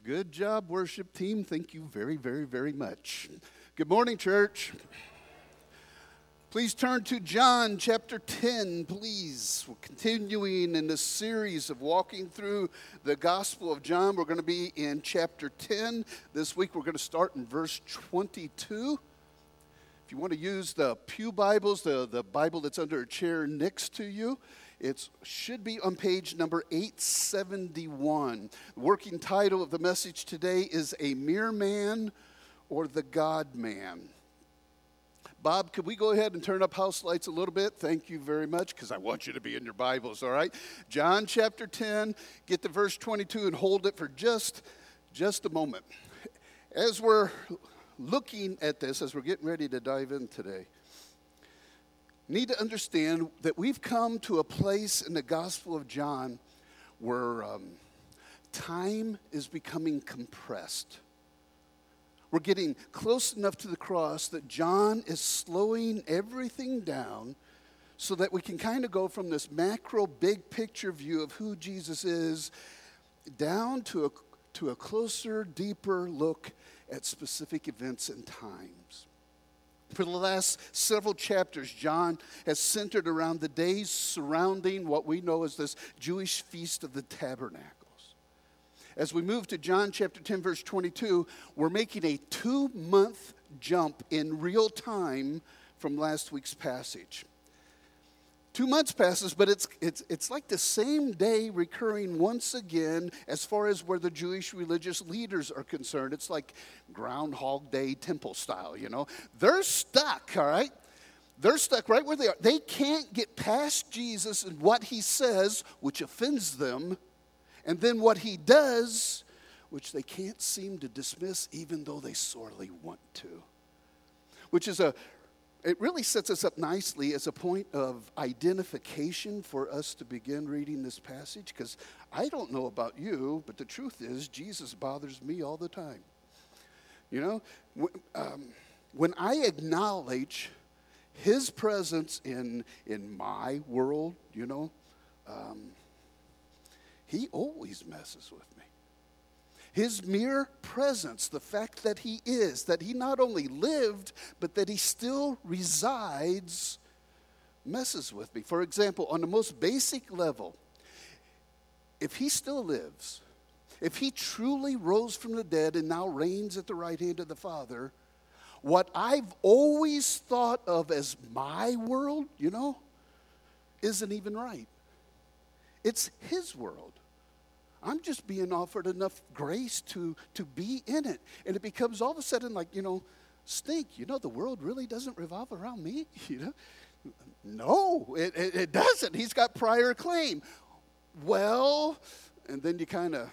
Good job, worship team. Thank you very, very, very much. Good morning, church. Please turn to John chapter 10, please. We're continuing in this series of walking through the Gospel of John. We're going to be in chapter 10. This week we're going to start in verse 22. If you want to use the Pew Bibles, the Bible that's under a chair next to you, it should be on page number 871. The working title of the message today is A Mere Man or the God Man. Bob, could we go ahead and turn up house lights a little bit? Thank you very much, because I want you to be in your Bibles, all right? John chapter 10, get to verse 22 and hold it for just a moment. As we're looking at this, as we're getting ready to dive in today, need to understand that we've come to a place in the Gospel of John where time is becoming compressed. We're getting close enough to the cross that John is slowing everything down so that we can kind of go from this macro big picture view of who Jesus is down to a closer, deeper look at specific events and times. For the last several chapters, John has centered around the days surrounding what we know as this Jewish Feast of the Tabernacles. As we move to John chapter 10, verse 22, we're making a 2-month jump in real time from last week's passage. 2 months passes, but it's like the same day recurring once again as far as where the Jewish religious leaders are concerned. It's like Groundhog Day temple style, you know. They're stuck, all right? They're stuck right where they are. They can't get past Jesus and what he says, which offends them, and then what he does, which they can't seem to dismiss even though they sorely want to. It really sets us up nicely as a point of identification for us to begin reading this passage, because I don't know about you, but the truth is Jesus bothers me all the time. You know, when I acknowledge his presence in my world, you know, he always messes with me. His mere presence, the fact that he not only lived, but that he still resides, messes with me. For example, on the most basic level, if he still lives, if he truly rose from the dead and now reigns at the right hand of the Father, what I've always thought of as my world, you know, isn't even right. It's his world. I'm just being offered enough grace to be in it. And it becomes all of a sudden like, you know, stink. You know, the world really doesn't revolve around me. You know, no, it doesn't. He's got prior claim. Well, and then you kind of,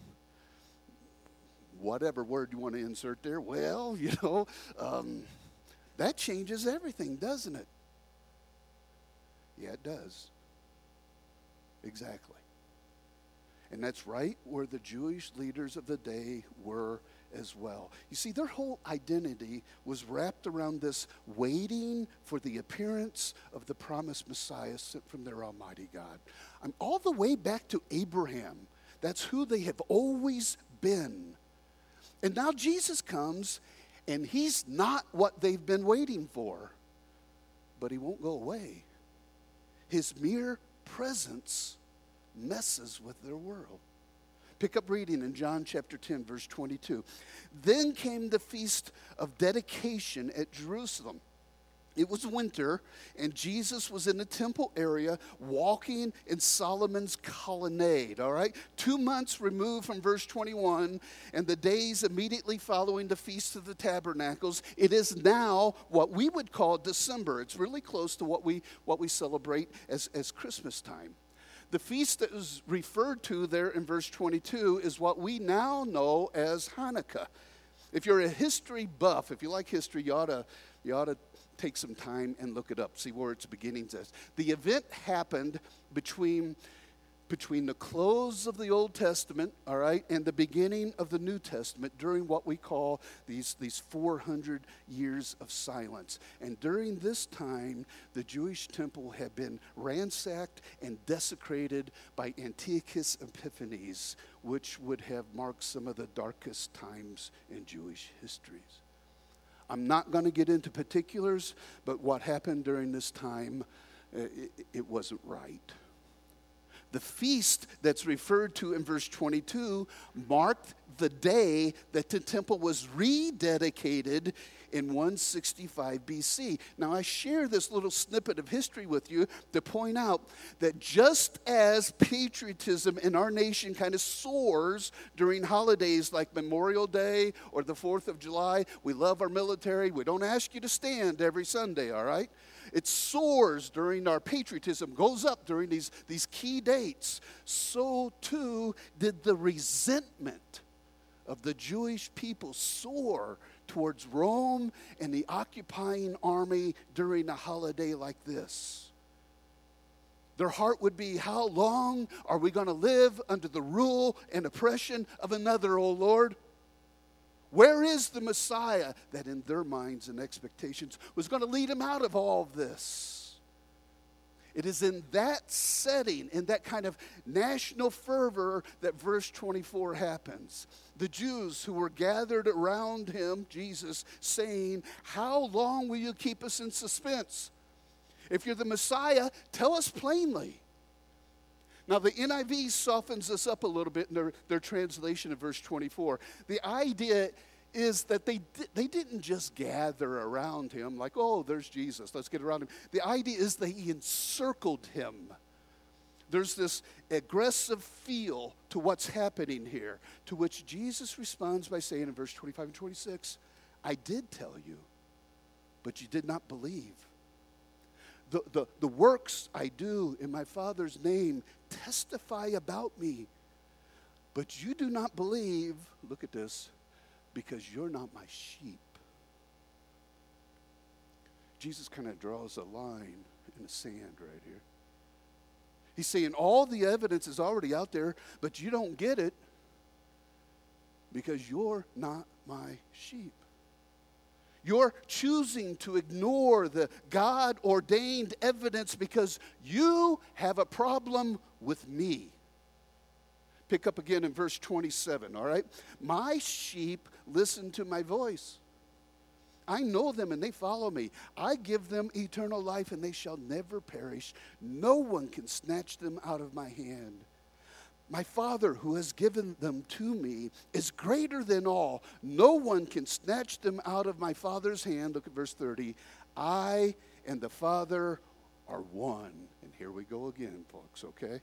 whatever word you want to insert there, well, you know, that changes everything, doesn't it? Yeah, it does. Exactly. And that's right where the Jewish leaders of the day were as well. You see, their whole identity was wrapped around this waiting for the appearance of the promised Messiah sent from their Almighty God. All the way back to Abraham. That's who they have always been. And now Jesus comes, and he's not what they've been waiting for. But he won't go away. His mere presence messes with their world. Pick up reading in John chapter 10, verse 22. Then came the feast of dedication at Jerusalem. It was winter, and Jesus was in the temple area walking in Solomon's colonnade, all right? 2 months removed from verse 21, and the days immediately following the Feast of the Tabernacles. It is now what we would call December. It's really close to what we celebrate as Christmas time. The feast that is referred to there in verse 22 is what we now know as Hanukkah. If you're a history buff, if you like history, you ought to take some time and look it up, see where its beginnings is. The event happened between between the close of the Old Testament, all right, and the beginning of the New Testament during what we call these 400 years of silence. And during this time, the Jewish temple had been ransacked and desecrated by Antiochus Epiphanes, which would have marked some of the darkest times in Jewish histories. I'm not going to get into particulars, but what happened during this time, it wasn't right. The feast that's referred to in verse 22 marked the day that the temple was rededicated in 165 BC. Now, I share this little snippet of history with you to point out that just as patriotism in our nation kind of soars during holidays like Memorial Day or the 4th of July, we love our military. We don't ask you to stand every Sunday, all right? It soars during our patriotism, goes up during these key dates. So too did the resentment of the Jewish people soar towards Rome and the occupying army during a holiday like this. Their heart would be, how long are we going to live under the rule and oppression of another, O Lord? Where is the Messiah that in their minds and expectations was going to lead them out of all of this? It is in that setting, in that kind of national fervor, that verse 24 happens. The Jews who were gathered around him, Jesus, saying, how long will you keep us in suspense? If you're the Messiah, tell us plainly. Now, the NIV softens this up a little bit in their translation of verse 24. The idea is that they didn't just gather around him like, oh, there's Jesus, let's get around him. The idea is they encircled him. There's this aggressive feel to what's happening here, to which Jesus responds by saying in verse 25 and 26, I did tell you, but you did not believe. The works I do in my Father's name testify about me. But you do not believe, look at this, because you're not my sheep. Jesus kind of draws a line in the sand right here. He's saying all the evidence is already out there, but you don't get it because you're not my sheep. You're choosing to ignore the God-ordained evidence because you have a problem with me. Pick up again in verse 27, all right? My sheep listen to my voice. I know them and they follow me. I give them eternal life and they shall never perish. No one can snatch them out of my hand. My Father who has given them to me is greater than all. No one can snatch them out of my Father's hand. Look at verse 30. I and the Father are one. And here we go again, folks, okay?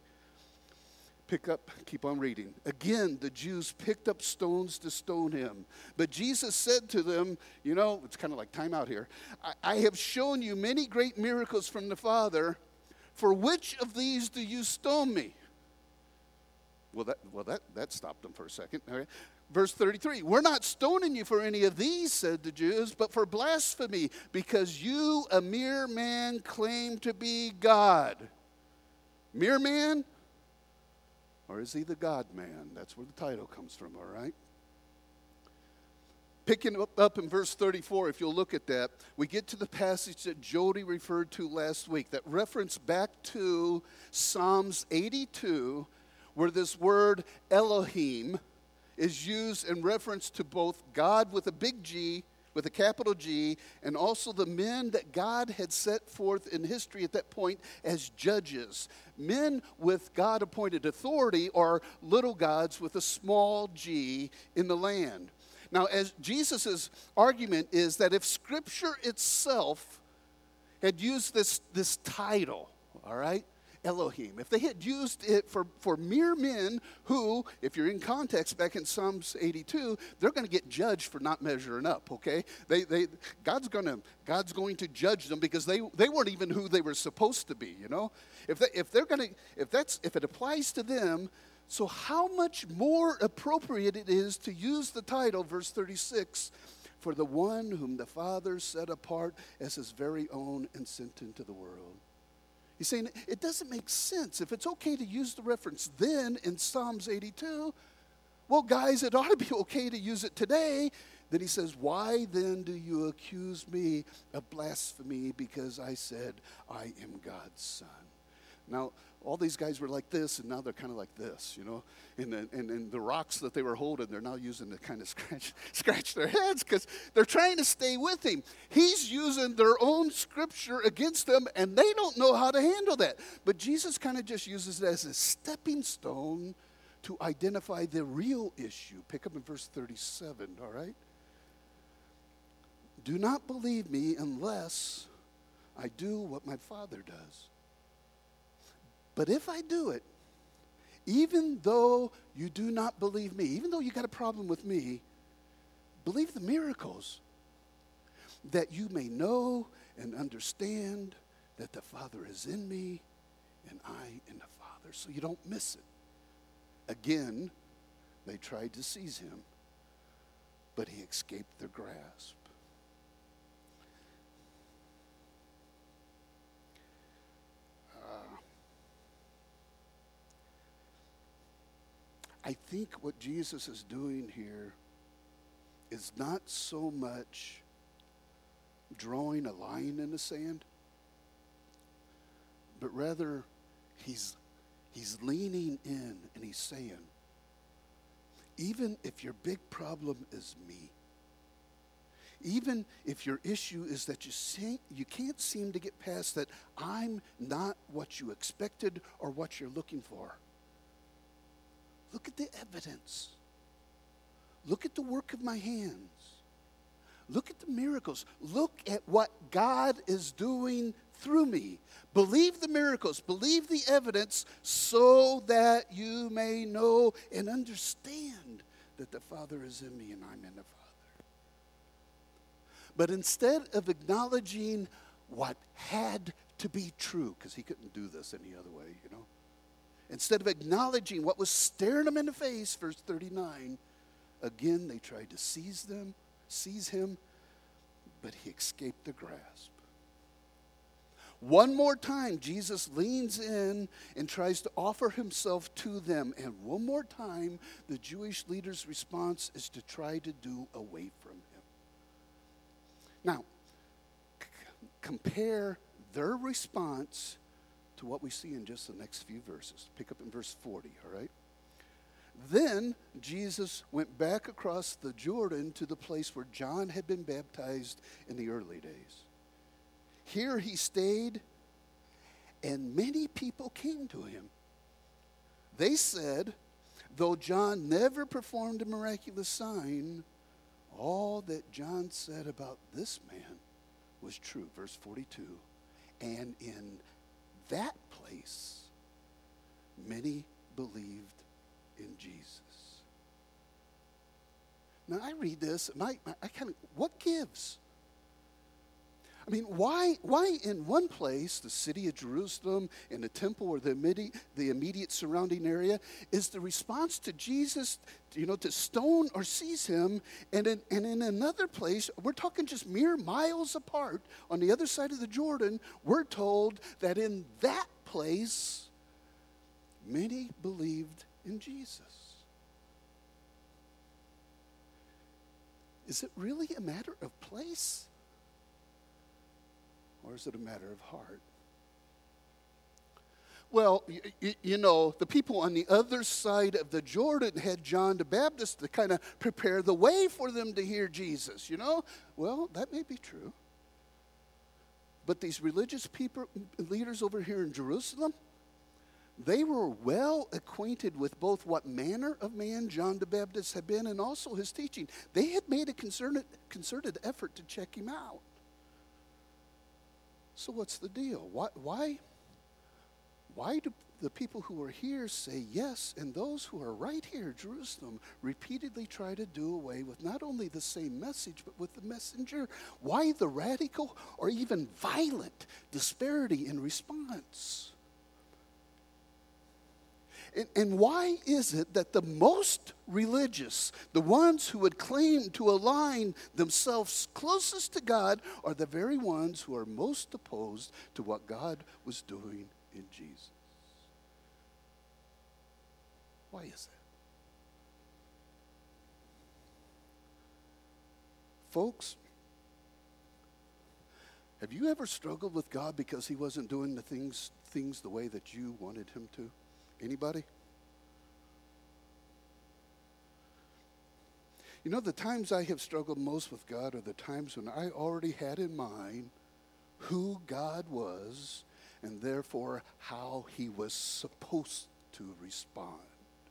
Keep on reading. Again, the Jews picked up stones to stone him. But Jesus said to them, you know, it's kind of like time out here. I have shown you many great miracles from the Father. For which of these do you stone me? Well, that stopped them for a second. Okay. Verse 33, we're not stoning you for any of these, said the Jews, but for blasphemy, because you, a mere man, claim to be God. Mere man? Or is he the God-man? That's where the title comes from, all right? Picking up in verse 34, if you'll look at that, we get to the passage that Jody referred to last week, that reference back to Psalms 82, where this word Elohim is used in reference to both God with a big G, with a capital G, and also the men that God had set forth in history at that point as judges. Men with God-appointed authority are little gods with a small g in the land. Now, as Jesus' argument is that if Scripture itself had used this title, all right, Elohim, if they had used it for mere men who, if you're in context back in Psalms 82, they're going to get judged for not measuring up, okay? God's going to judge them because they weren't even who they were supposed to be, you know? If it applies to them, so how much more appropriate it is to use the title, verse 36, for the one whom the Father set apart as his very own and sent into the world. He's saying it doesn't make sense. If it's okay to use the reference then in Psalms 82, well, guys, it ought to be okay to use it today. Then he says, why then do you accuse me of blasphemy because I said I am God's son? Now, all these guys were like this, and now they're kind of like this, you know. And the rocks that they were holding, they're now using to kind of scratch their heads because they're trying to stay with him. He's using their own scripture against them, and they don't know how to handle that. But Jesus kind of just uses it as a stepping stone to identify the real issue. Pick up in verse 37, all right? Do not believe me unless I do what my Father does. But if I do it, even though you do not believe me, even though you got a problem with me, believe the miracles, that you may know and understand that the Father is in me and I in the Father, so you don't miss it. Again, they tried to seize him, but he escaped their grasp. I think what Jesus is doing here is not so much drawing a line in the sand, but rather he's leaning in and he's saying, even if your big problem is me, even if your issue is that you can't seem to get past that I'm not what you expected or what you're looking for, look at the evidence. Look at the work of my hands. Look at the miracles. Look at what God is doing through me. Believe the miracles. Believe the evidence so that you may know and understand that the Father is in me and I'm in the Father. But instead of acknowledging what had to be true, because he couldn't do this any other way, you know, instead of acknowledging what was staring them in the face, verse 39, again they tried to seize him, but he escaped their grasp. One more time, Jesus leans in and tries to offer himself to them. And one more time, the Jewish leaders' response is to try to do away from him. Now, compare their response to what we see in just the next few verses. Pick up in verse 40, all right? Then Jesus went back across the Jordan to the place where John had been baptized in the early days. Here he stayed, and many people came to him. They said, though John never performed a miraculous sign, all that John said about this man was true. Verse 42, and in that place, many believed in Jesus. Now I read this, and I kind of, what gives? I mean, why in one place, the city of Jerusalem and the temple or the immediate surrounding area, is the response to Jesus, you know, to stone or seize him, and in another place, we're talking just mere miles apart, on the other side of the Jordan, we're told that in that place, many believed in Jesus. Is it really a matter of place? Or is it a matter of heart? Well, you know, the people on the other side of the Jordan had John the Baptist to kind of prepare the way for them to hear Jesus, you know? Well, that may be true. But these religious leaders over here in Jerusalem, they were well acquainted with both what manner of man John the Baptist had been and also his teaching. They had made a concerted effort to check him out. So what's the deal? Why do the people who are here say yes, and those who are right here, Jerusalem, repeatedly try to do away with not only the same message, but with the messenger? Why the radical or even violent disparity in response? And why is it that the most religious, the ones who would claim to align themselves closest to God, are the very ones who are most opposed to what God was doing in Jesus? Why is that? Folks, have you ever struggled with God because he wasn't doing the things the way that you wanted him to? Anybody? You know, the times I have struggled most with God are the times when I already had in mind who God was and therefore how he was supposed to respond.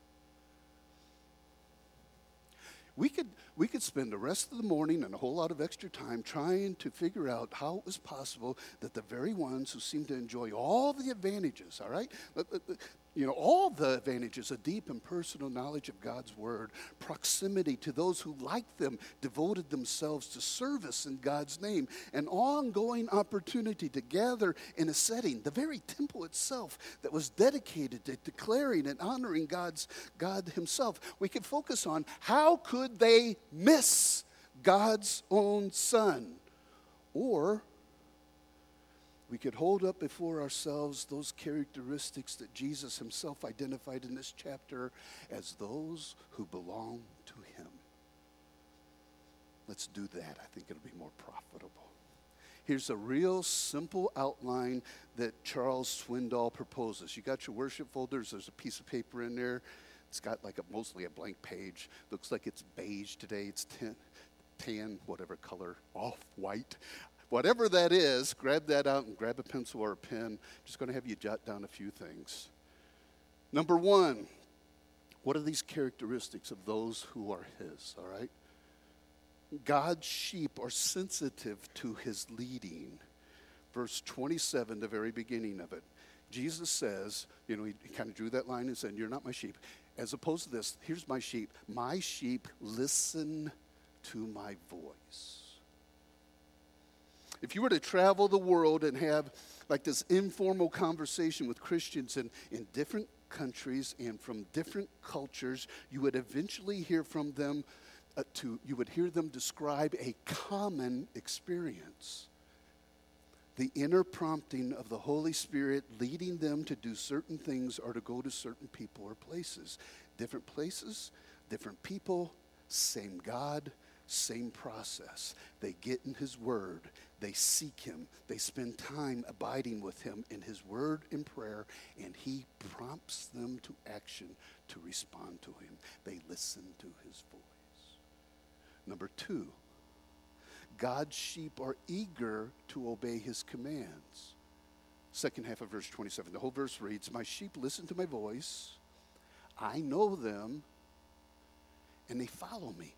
We could spend the rest of the morning and a whole lot of extra time trying to figure out how it was possible that the very ones who seem to enjoy all the advantages, all right? All the advantages, a deep and personal knowledge of God's word, proximity to those who like them, devoted themselves to service in God's name, an ongoing opportunity to gather in a setting, the very temple itself that was dedicated to declaring and honoring God himself. We could focus on how could they miss God's own son? Or we could hold up before ourselves those characteristics that Jesus himself identified in this chapter as those who belong to him. Let's do that. I think it'll be more profitable. Here's a real simple outline that Charles Swindoll proposes. You got your worship folders. There's a piece of paper in there. It's got like mostly a blank page. Looks like it's beige today. It's tan, whatever color, off-white. Whatever that is, grab that out and grab a pencil or a pen. Just going to have you jot down a few things. Number one, what are these characteristics of those who are his, all right? God's sheep are sensitive to his leading. Verse 27, the very beginning of it. Jesus says, he kind of drew that line and said, you're not my sheep. As opposed to this, here's my sheep. My sheep listen to my voice. If you were to travel the world and have like this informal conversation with Christians in different countries and from different cultures, you would eventually hear from them, you would hear them describe a common experience. The inner prompting of the Holy Spirit leading them to do certain things or to go to certain people or places. Different places, different people, same God, same process. They get in his word. They seek him. They spend time abiding with him in his word and prayer, and he prompts them to action to respond to him. They listen to his voice. Number two, God's sheep are eager to obey his commands. Second half of verse 27. The whole verse reads, my sheep listen to my voice. I know them, and they follow me.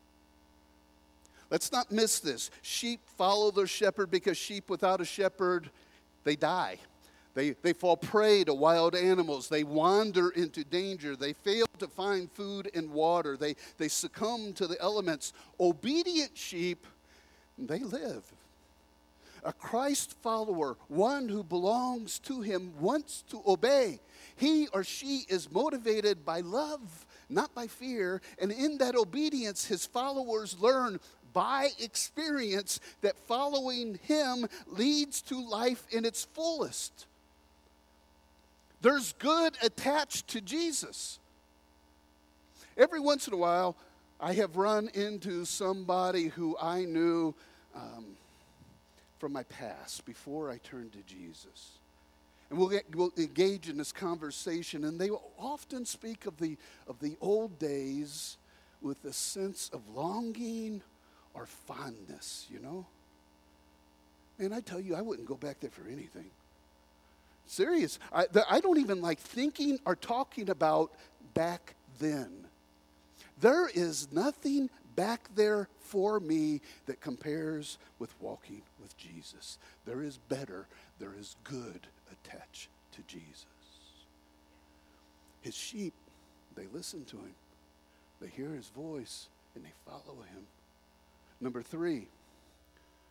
Let's not miss this. Sheep follow their shepherd because sheep without a shepherd, they die. They fall prey to wild animals. They wander into danger. They fail to find food and water. They succumb to the elements. Obedient sheep, they live. A Christ follower, one who belongs to him, wants to obey. He or she is motivated by love, not by fear. And in that obedience, his followers learn by experience that following him leads to life in its fullest. There's good attached to Jesus. Every once in a while, I have run into somebody who I knew from my past before I turned to Jesus. And we'll engage in this conversation, and they will often speak of the old days with a sense of longing or fondness, And I tell you, I wouldn't go back there for anything. Serious. I don't even like thinking or talking about back then. There is nothing back there for me that compares with walking with Jesus. There is better, there is good attached to Jesus. His sheep, they listen to him. They hear his voice and they follow him. Number three,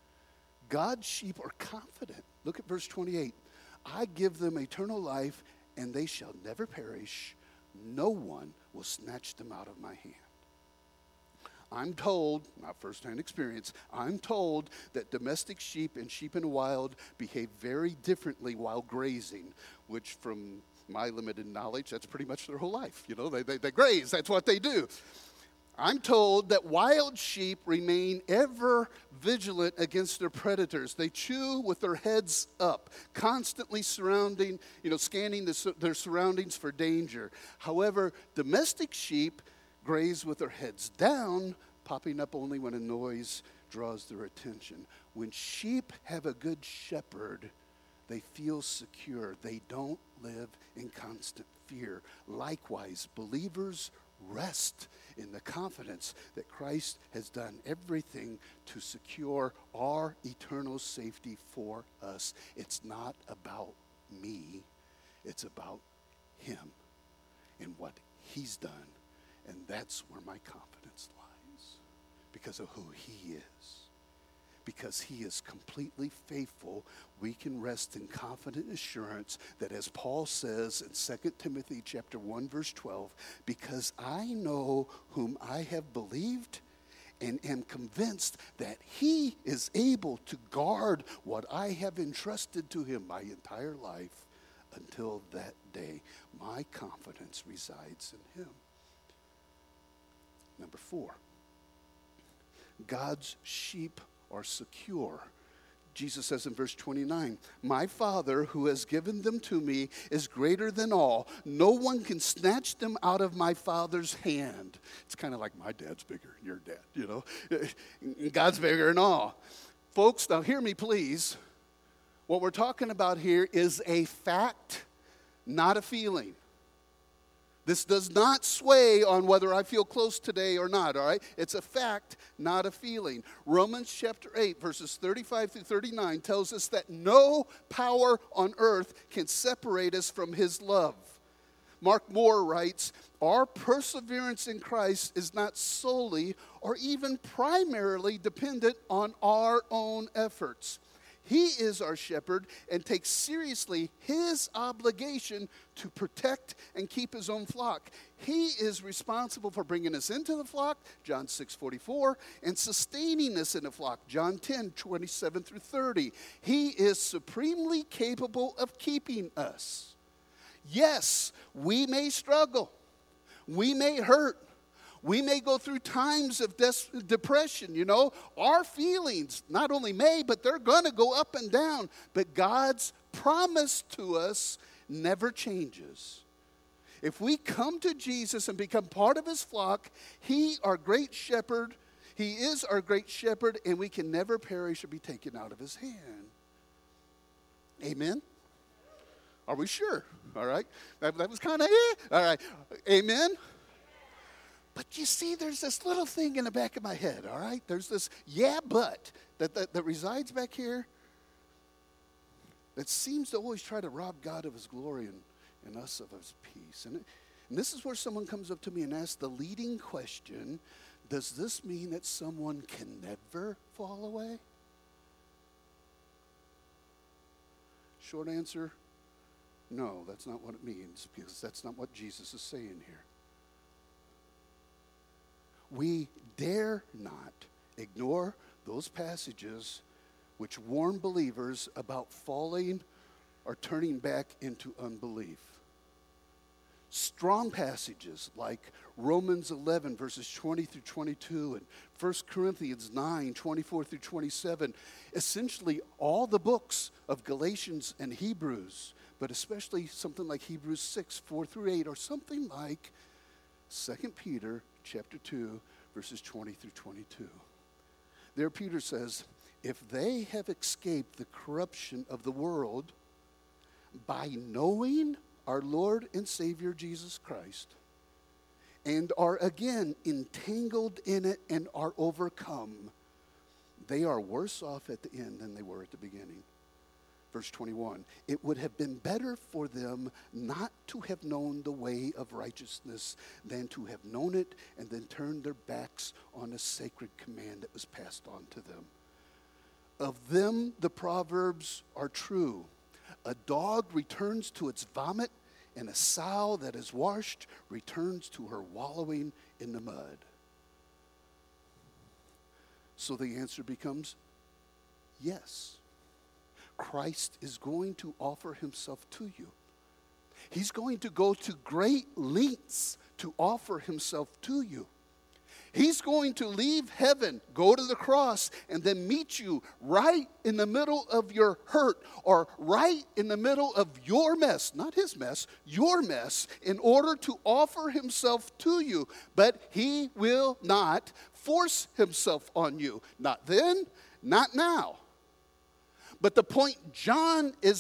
God's sheep are confident. Look at verse 28. I give them eternal life and they shall never perish. No one will snatch them out of my hand. I'm told, not firsthand experience, I'm told that domestic sheep and sheep in the wild behave very differently while grazing, which from my limited knowledge, that's pretty much their whole life. You know, they graze, that's what they do. I'm told that wild sheep remain ever vigilant against their predators. They chew with their heads up, constantly scanning their surroundings for danger. However, domestic sheep graze with their heads down, popping up only when a noise draws their attention. When sheep have a good shepherd, they feel secure. They don't live in constant fear. Likewise, believers rest in the confidence that Christ has done everything to secure our eternal safety for us. It's not about me. It's about him and what he's done. And that's where my confidence lies, because of who he is. Because he is completely faithful, we can rest in confident assurance that, as Paul says in 2 Timothy chapter 1, verse 12, because I know whom I have believed and am convinced that he is able to guard what I have entrusted to him my entire life until that day. My confidence resides in him. Number 4, God's sheep are secure. Jesus says in verse 29, my Father who has given them to me is greater than all. No one can snatch them out of my Father's hand. It's kind of like my dad's bigger than your dad, you know. God's bigger than all. Folks, now hear me please. What we're talking about here is a fact, not a feeling. This does not sway on whether I feel close today or not, all right? It's a fact, not a feeling. Romans chapter 8, verses 35 through 39 tells us that no power on earth can separate us from his love. Mark Moore writes, our perseverance in Christ is not solely or even primarily dependent on our own efforts. He is our shepherd and takes seriously his obligation to protect and keep his own flock. He is responsible for bringing us into the flock, John 6:44, and sustaining us in the flock, John 10:27 through 30. He is supremely capable of keeping us. Yes, we may struggle. We may hurt. We may go through times of depression, you know. Our feelings not only may, but they're going to go up and down. But God's promise to us never changes. If we come to Jesus and become part of his flock, he, our great shepherd, he is our great shepherd, and we can never perish or be taken out of his hand. Amen? Are we sure? All right. That was kind of All right. Amen? But you see, there's this little thing in the back of my head, all right? There's this that resides back here that seems to always try to rob God of his glory and us of his peace. And this is where someone comes up to me and asks the leading question, does this mean that someone can never fall away? Short answer, no, that's not what it means, because that's not what Jesus is saying here. We dare not ignore those passages which warn believers about falling or turning back into unbelief. Strong passages like Romans 11, verses 20 through 22, and 1 Corinthians 9, 24 through 27, essentially all the books of Galatians and Hebrews, but especially something like Hebrews 6, 4 through 8, or something like 2 Peter chapter 2, verses 20 through 22. There Peter says, if they have escaped the corruption of the world by knowing our Lord and Savior Jesus Christ, and are again entangled in it and are overcome, they are worse off at the end than they were at the beginning. Verse 21, it would have been better for them not to have known the way of righteousness than to have known it and then turned their backs on a sacred command that was passed on to them. Of them, the proverbs are true. A dog returns to its vomit, and a sow that is washed returns to her wallowing in the mud. So the answer becomes yes. Christ is going to offer himself to you. He's going to go to great lengths to offer himself to you. He's going to leave heaven, go to the cross, and then meet you right in the middle of your hurt, or right in the middle of your mess, not his mess, your mess, in order to offer himself to you. But he will not force himself on you. Not then, not now. But the point in John is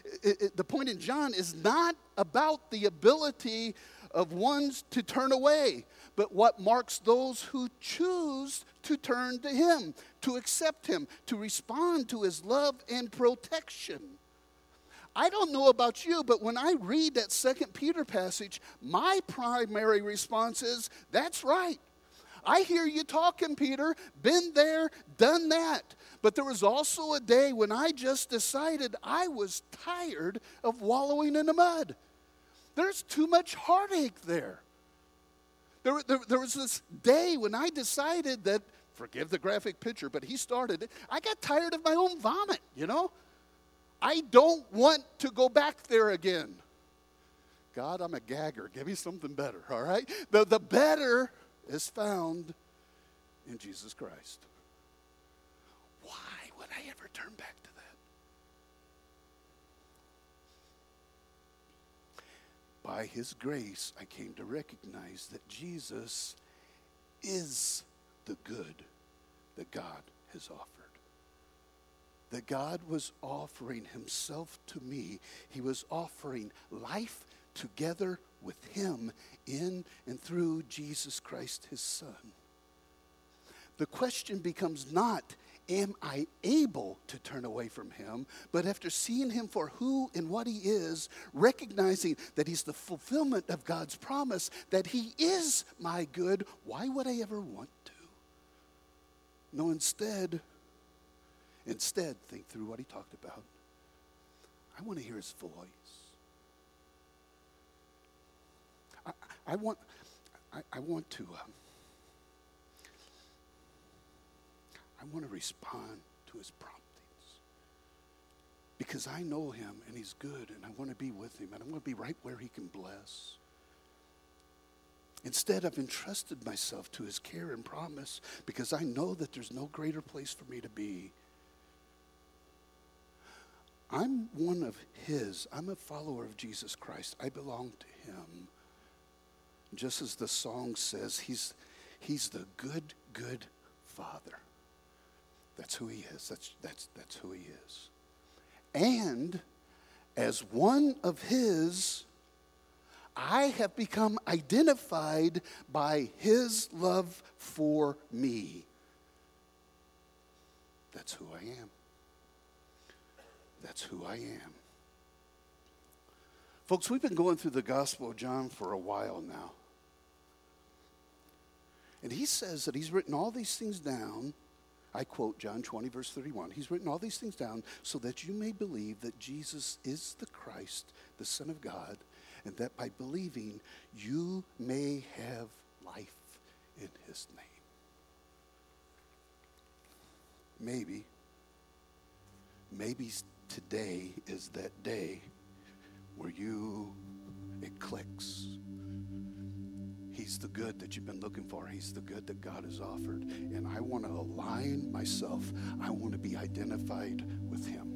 not about the ability of ones to turn away, but what marks those who choose to turn to him, to accept him, to respond to his love and protection. I don't know about you, but when I read that 2 Peter passage, my primary response is, that's right. I hear you talking, Peter. Been there, done that. But there was also a day when I just decided I was tired of wallowing in the mud. There's too much heartache there. There was this day when I decided that, forgive the graphic picture, but he started it. I got tired of my own vomit, you know. I don't want to go back there again. God, I'm a gagger. Give me something better, all right? The better is found in Jesus Christ. Why would I ever turn back to that? By his grace, I came to recognize that Jesus is the good that God has offered. That God was offering himself to me. He was offering life together with him in and through Jesus Christ, his Son. The question becomes not, am I able to turn away from him? But after seeing him for who and what he is, recognizing that he's the fulfillment of God's promise, that he is my good, why would I ever want to? No, instead, think through what he talked about. I want to hear his voice. I want to respond to his promptings, because I know him and he's good, and I want to be with him, and I want to be right where he can bless. Instead, I've entrusted myself to his care and promise, because I know that there's no greater place for me to be. I'm one of his. I'm a follower of Jesus Christ. I belong to him. Just as the song says, he's the good, good Father. That's who he is. That's who he is. And as one of his, I have become identified by his love for me. That's who I am. That's who I am. Folks, we've been going through the Gospel of John for a while now. And he says that he's written all these things down. I quote John 20, verse 31. He's written all these things down so that you may believe that Jesus is the Christ, the Son of God, and that by believing you may have life in his name. Maybe today is that day where it clicks. He's the good that you've been looking for. He's the good that God has offered. And I want to align myself. I want to be identified with him.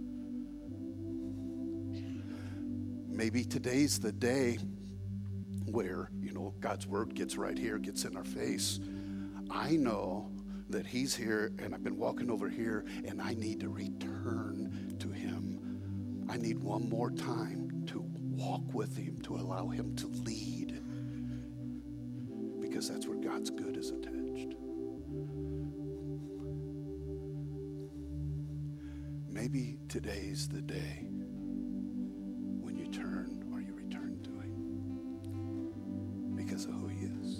Maybe today's the day where, God's word gets right here, gets in our face. I know that he's here, and I've been walking over here, and I need to return to him. I need one more time to walk with him, to allow him to lead, because that's where God's good is attached. Maybe today's the day when you turn or you return to him because of who he is.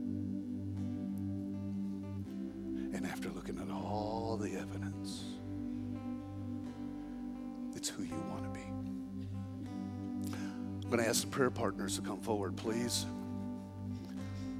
And after looking at all the evidence, it's who you want to be. I'm going to ask the prayer partners to come forward, please.